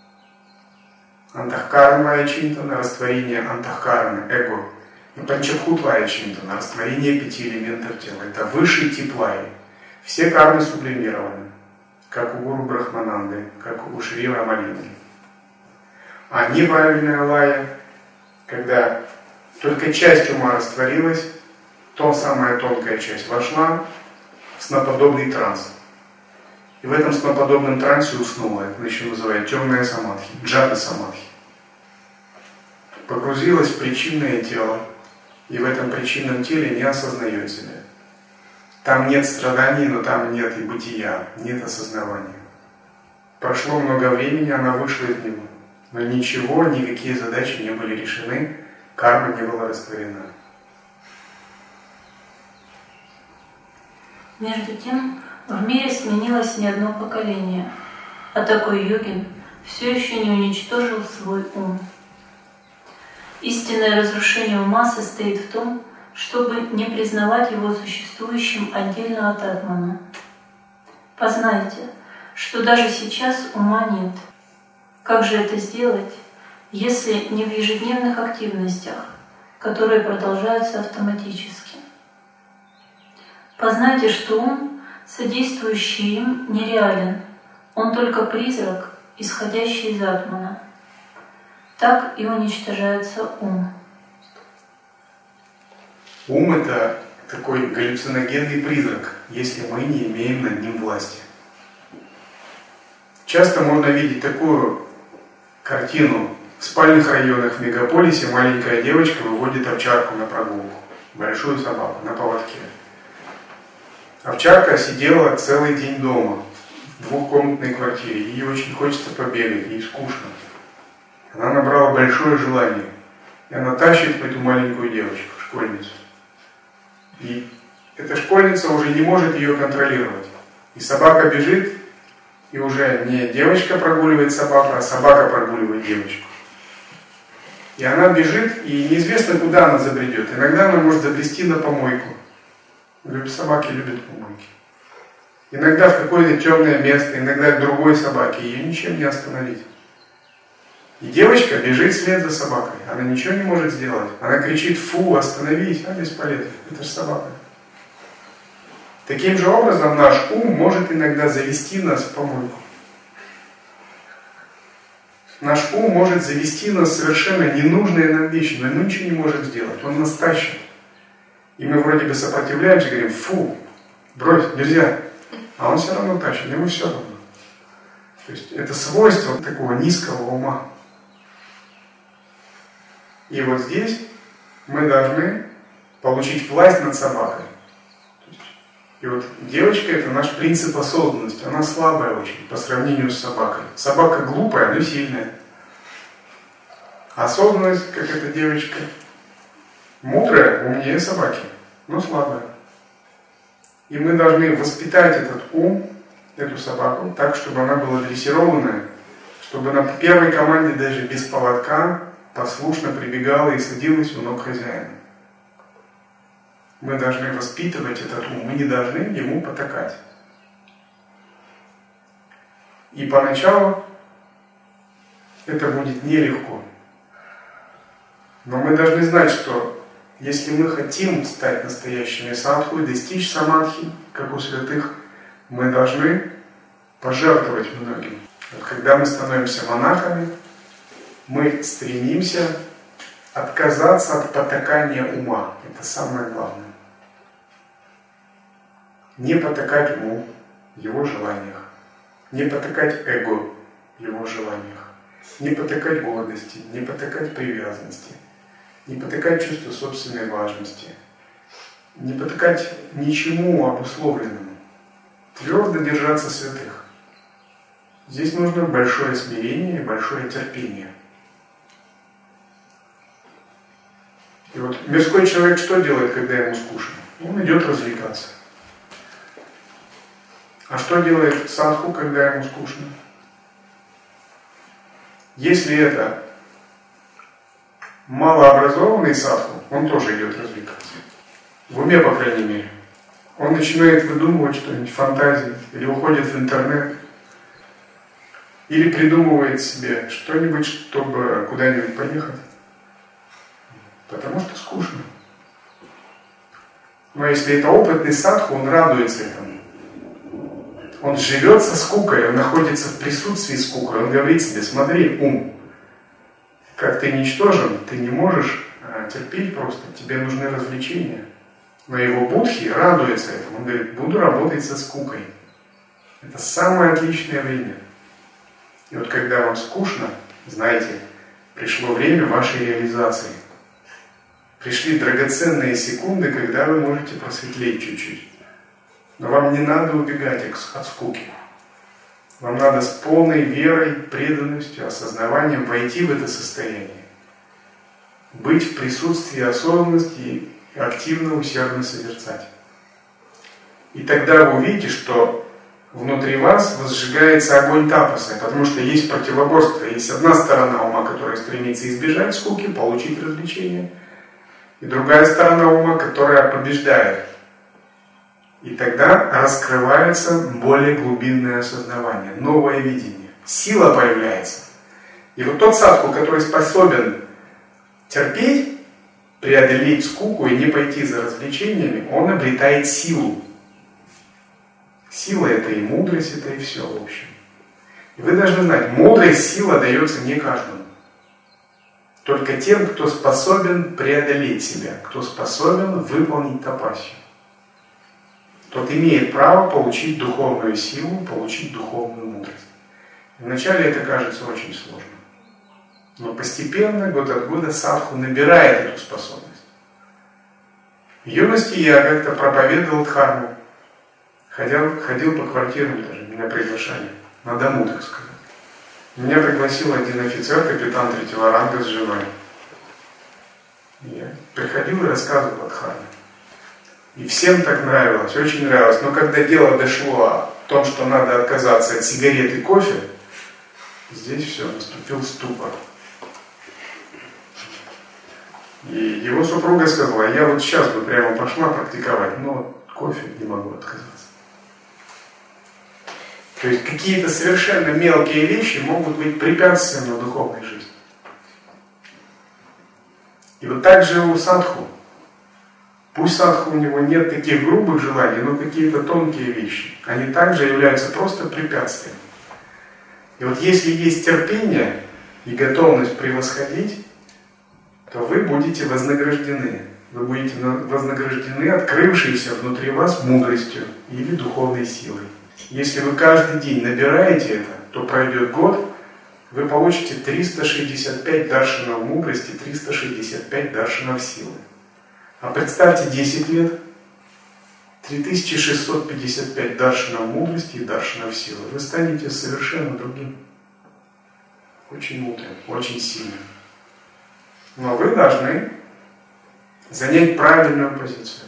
Антахкарна Чинтана, растворение антахкарны, эго. И Панчабхутвая Чинтана, растворение 5 элементов тела. Это высший тип лаи. Все кармы сублимированы, как у Гуру Брахмананды, как у Шри Рамалинги. А неправильная лая, когда только часть ума растворилась, то самая тонкая часть вошла в сноподобный транс. И в этом сноподобном трансе уснула. Это еще называют темная самадхи, джата самадхи. Погрузилась в причинное тело, и в этом причинном теле не осознает себя. Там нет страданий, но там нет и бытия, нет осознавания. Прошло много времени, она вышла из него. Но ничего, никакие задачи не были решены, карма не была растворена. Между тем, в мире сменилось не одно поколение, а такой йогин все еще не уничтожил свой ум. Истинное разрушение ума состоит в том, чтобы не признавать его существующим отдельно от атмана. Познайте, что даже сейчас ума нет. Как же это сделать, если не в ежедневных активностях, которые продолжаются автоматически? Познайте, что ум, содействующий им, нереален. Он только призрак, исходящий из атмана. Так и уничтожается ум. Ум – это такой галлюциногенный призрак, если мы не имеем над ним власти. Часто можно видеть такую картину. В спальных районах в мегаполисе маленькая девочка выводит овчарку на прогулку, большую собаку, на поводке. Овчарка сидела целый день дома, в двухкомнатной квартире. Ей очень хочется побегать, ей скучно. Она набрала большое желание. И она тащит эту маленькую девочку, школьницу. И эта школьница уже не может ее контролировать. И собака бежит, и уже не девочка прогуливает собаку, а собака прогуливает девочку. И она бежит, и неизвестно, куда она забредет. Иногда она может забрести на помойку. Собаки любят помойки. Иногда в какое-то темное место, иногда к другой собаке. Ее ничем не остановить. И девочка бежит вслед за собакой. Она ничего не может сделать. Она кричит: фу, остановись, а бесполезно. Это же собака. Таким же образом наш ум может иногда завести нас в помойку. Наш ум может завести нас в совершенно ненужные нам вещи, но мы ничего не можем сделать. Он нас тащит. И мы вроде бы сопротивляемся, говорим: фу, брось, нельзя. А он все равно тащит, ему все равно. То есть это свойство такого низкого ума. И вот здесь мы должны получить власть над собакой. И вот девочка — это наш принцип осознанности. Она слабая очень по сравнению с собакой. Собака глупая, но сильная. Осознанность, как эта девочка, мудрая, умнее собаки, но слабая. И мы должны воспитать этот ум, эту собаку, так, чтобы она была дрессированная, чтобы на первой команде даже без поводка послушно прибегала и садилась у ног хозяина. Мы должны воспитывать этот ум, мы не должны ему потакать. И поначалу это будет нелегко. Но мы должны знать, что если мы хотим стать настоящими садху и достичь самадхи, как у святых, мы должны пожертвовать многим. Вот когда мы становимся монахами, мы стремимся отказаться от потакания ума. Это самое главное. Не потакать уму в его желаниях. Не потакать эго в его желаниях. Не потакать гордости, не потакать привязанности. Не потакать чувство собственной важности. Не потакать ничему обусловленному. Твердо держаться святых. Здесь нужно большое смирение и большое терпение. И вот мирской человек что делает, когда ему скучно? Он идет развлекаться. А что делает садху, когда ему скучно? Если это малообразованный садху, он тоже идет развлекаться. В уме, по крайней мере. Он начинает выдумывать что-нибудь, фантазии, или уходит в интернет, или придумывает себе что-нибудь, чтобы куда-нибудь поехать. Потому что скучно. Но если это опытный садху, он радуется этому. Он живет со скукой, он находится в присутствии скукой, он говорит себе: смотри, ум, как ты ничтожен, ты не можешь терпеть просто, тебе нужны развлечения. Но его будхи радуется этому, он говорит: буду работать со скукой. Это самое отличное время. И вот когда вам скучно, знаете, пришло время вашей реализации. Пришли драгоценные секунды, когда вы можете просветлеть чуть-чуть. Но вам не надо убегать от скуки. Вам надо с полной верой, преданностью, осознаванием войти в это состояние. Быть в присутствии осознанности и активно, усердно созерцать. И тогда вы увидите, что внутри вас возжигается огонь тапаса, потому что есть противоборство. Есть одна сторона ума, которая стремится избежать скуки, получить развлечения, и другая сторона ума, которая побеждает. И тогда раскрывается более глубинное осознавание, новое видение. Сила появляется. И вот тот садху, который способен терпеть, преодолеть скуку и не пойти за развлечениями, он обретает силу. Сила — это и мудрость, это и все в общем. И вы должны знать, мудрость, сила дается не каждому. Только тем, кто способен преодолеть себя, кто способен выполнить тапасию. Тот имеет право получить духовную силу, получить духовную мудрость. Вначале это кажется очень сложно. Но постепенно, год от года, садху набирает эту способность. В юности я как-то проповедовал дхарму. Ходил по квартирам даже, меня приглашали. На дому, так сказать. Меня пригласил один офицер, капитан 3-го ранга с женой. Я приходил и рассказывал о дхарме. И всем так нравилось, очень нравилось. Но когда дело дошло о том, что надо отказаться от сигарет и кофе, здесь все, наступил ступор. И его супруга сказала: я вот сейчас бы прямо пошла практиковать, но кофе не могу отказаться. То есть какие-то совершенно мелкие вещи могут быть препятствием на духовной жизни. И вот так же у садху. Пусть садху у него нет таких грубых желаний, но какие-то тонкие вещи. Они также являются просто препятствием. И вот если есть терпение и готовность превосходить, то вы будете вознаграждены. Вы будете вознаграждены открывшейся внутри вас мудростью или духовной силой. Если вы каждый день набираете это, то пройдет год, вы получите 365 даршинов мудрости, 365 даршинов силы. А представьте 10 лет, 3655 даршинов мудрости и даршинов силы. Вы станете совершенно другим. Очень мудрым, очень сильным. Но вы должны занять правильную позицию.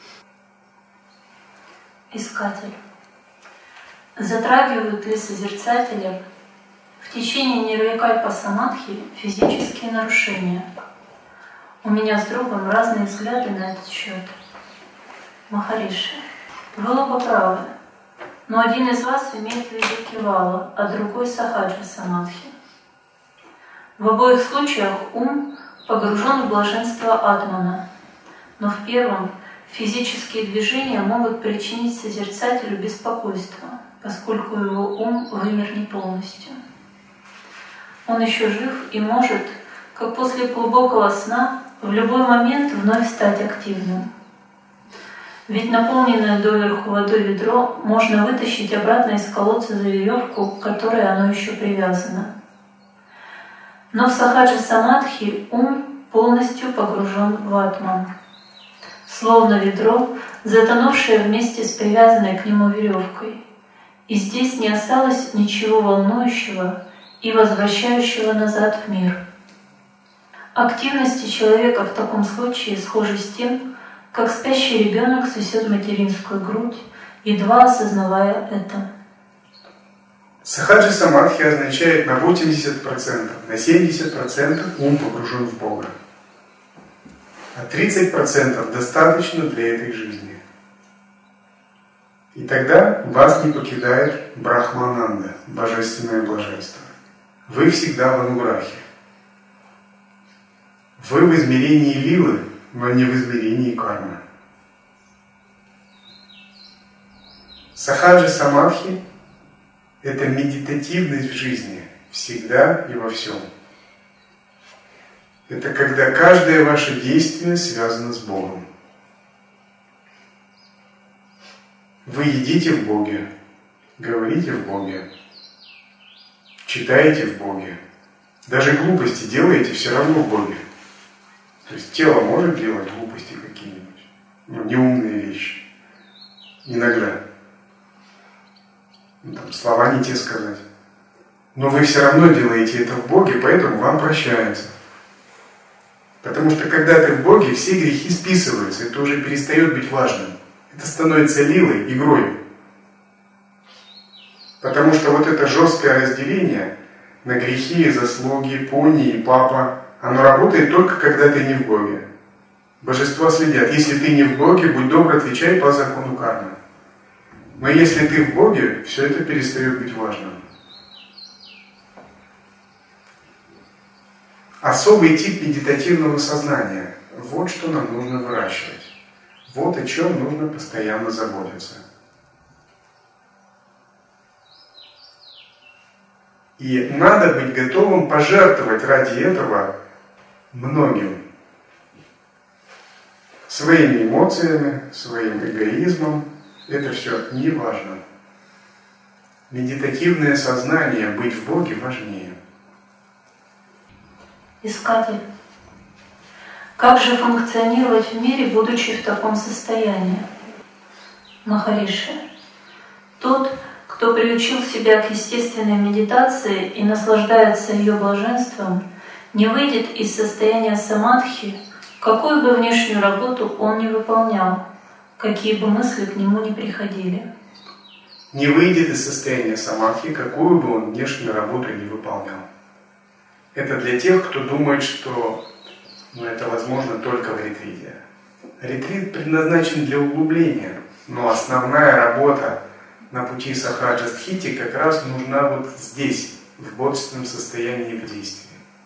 Искатель. Затрагивают ли созерцателя в течение нирвикальпа самадхи физические нарушения? У меня с другом разные взгляды на этот счет. Махариши, вы оба правы, но один из вас имеет в виду кивала, а другой сахаджа самадхи. В обоих случаях ум погружен в блаженство атмана, но в первом физические движения могут причинить созерцателю беспокойство, поскольку его ум вымер не полностью. Он еще жив и может, как после глубокого сна, в любой момент вновь стать активным. Ведь наполненное доверху водой ведро можно вытащить обратно из колодца за веревку, к которой оно еще привязано. Но в сахаджа самадхи ум полностью погружен в атман, словно ведро, затонувшее вместе с привязанной к нему веревкой. И здесь не осталось ничего волнующего и возвращающего назад в мир. Активности человека в таком случае схожи с тем, как спящий ребенок сосет материнскую грудь, едва осознавая это. Сахаджа самадхи означает на 80%, на 70% ум погружен в Бога. А 30% достаточно для этой жизни. И тогда вас не покидает брахмананда, божественное блаженство. Вы всегда в анурахе. Вы в измерении лилы, но не в измерении кармы. Сахаджа самадхи – это медитативность в жизни, всегда и во всем. Это когда каждое ваше действие связано с Богом. Вы едите в Боге, говорите в Боге, читаете в Боге. Даже глупости делаете все равно в Боге. То есть тело может делать глупости какие-нибудь, неумные вещи. Иногда. Там, слова не те сказать. Но вы все равно делаете это в Боге, поэтому вам прощается. Потому что когда ты в Боге, все грехи списываются, это уже перестает быть важным. Это становится лилой, игрой. Потому что вот это жесткое разделение на грехи, заслуги, пуни и папа, оно работает только когда ты не в Боге. Божества следят. Если ты не в Боге, будь добр, отвечай по закону кармы. Но если ты в Боге, все это перестает быть важным. Особый тип медитативного сознания. Вот что нам нужно выращивать. Вот о чем нужно постоянно заботиться. И надо быть готовым пожертвовать ради этого многим. Своими эмоциями, своим эгоизмом. Это все не важно. Медитативное сознание, быть в Боге важнее. Искатель. Как же функционировать в мире, будучи в таком состоянии? Махариши. Тот, кто приучил себя к естественной медитации и наслаждается ее блаженством, не выйдет из состояния самадхи, какую бы внешнюю работу он ни выполнял, какие бы мысли к нему ни приходили. Не выйдет из состояния самадхи, какую бы он внешнюю работу ни выполнял. Это для тех, кто думает, что это возможно только в ретрите. Ретрит предназначен для углубления, но основная работа на пути сахаджа стхити как раз нужна вот здесь, в бодхистственном состоянии, в действии.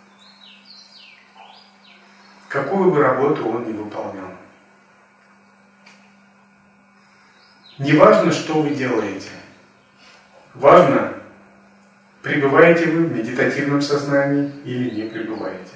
Какую бы работу он ни выполнял. Не важно, что вы делаете. Важно, пребываете вы в медитативном сознании или не пребываете.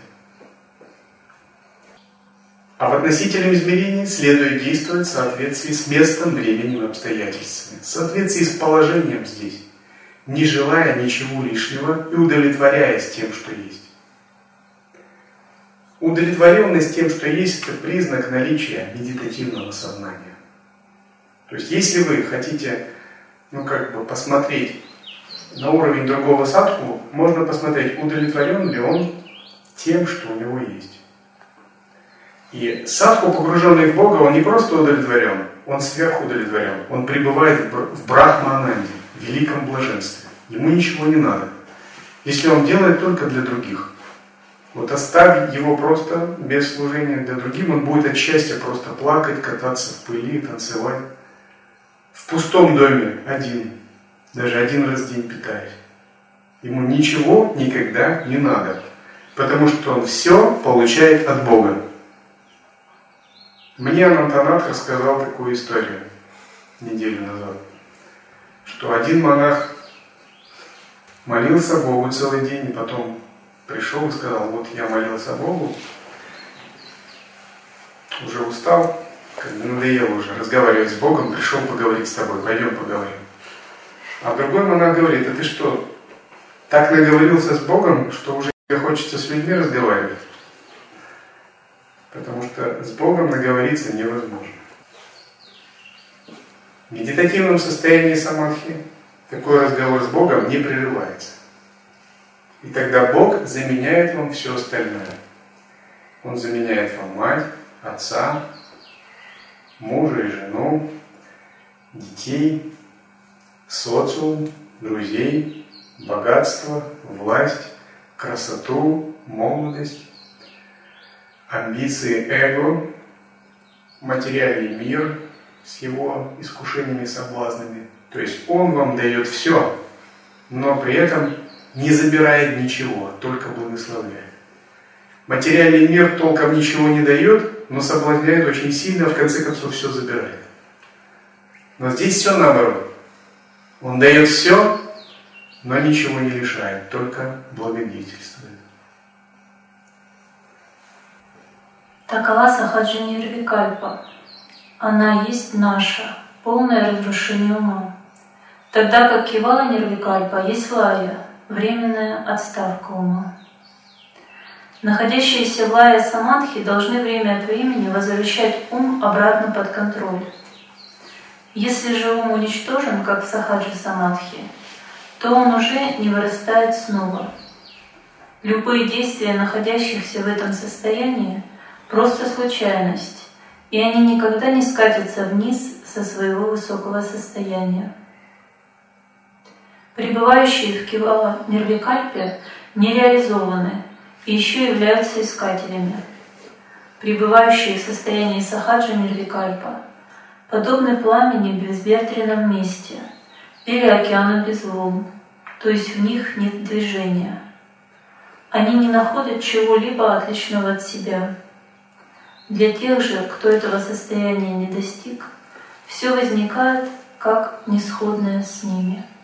А в относительном измерении следует действовать в соответствии с местом, временем и обстоятельствами, в соответствии с положением здесь, не желая ничего лишнего и удовлетворяясь тем, что есть. Удовлетворенность тем, что есть, это признак наличия медитативного сознания. То есть, если вы хотите, посмотреть на уровень другого садху, можно посмотреть, удовлетворен ли он тем, что у него есть. И садху, погруженный в Бога, он не просто удовлетворен, он сверхудовлетворен. Он пребывает в брахма-ананде, в великом блаженстве. Ему ничего не надо, если он делает только для других. Вот оставь его просто без служения для другим, он будет от счастья просто плакать, кататься в пыли, танцевать. В пустом доме один, даже один раз в день питаясь. Ему ничего никогда не надо, потому что он все получает от Бога. Мне Анантанат рассказал такую историю неделю назад, что один монах молился Богу целый день, и потом пришел и сказал: вот я молился Богу, уже устал, надоело уже разговаривать с Богом, пришел поговорить с тобой, пойдем поговорим. А другой монах говорит: а ты что, так наговорился с Богом, что уже хочется с людьми разговаривать? Потому что с Богом наговориться невозможно. В медитативном состоянии самадхи такой разговор с Богом не прерывается. И тогда Бог заменяет вам все остальное. Он заменяет вам мать, отца, мужа и жену, детей, социум, друзей, богатство, власть, красоту, молодость, амбиции эго, материальный мир с его искушениями и соблазнами. То есть Он вам дает все, но при этом не забирает ничего, только благословляет. Материальный мир толком ничего не дает, но соблазняет очень сильно, а в конце концов все забирает. Но здесь все наоборот. Он дает все, но ничего не лишает, только благодетельствует. Такова сахаджа нирвикальпа. Она есть наша, полное разрушение ума. Тогда как кевала нирвикальпа есть лая, временная отставка ума. Находящиеся в лае самадхи должны время от времени возвращать ум обратно под контроль. Если же ум уничтожен, как в сахаджи самадхи, то он уже не вырастает снова. Любые действия находящихся в этом состоянии просто случайность, и они никогда не скатятся вниз со своего высокого состояния. Пребывающие в кевала нирвикальпе не реализованы и еще являются искателями. Пребывающие в состоянии сахаджа нирвикальпа подобны пламени в безветренном месте или океану без волн, то есть в них нет движения. Они не находят чего-либо отличного от себя. Для тех же, кто этого состояния не достиг, все возникает как несходное с ними.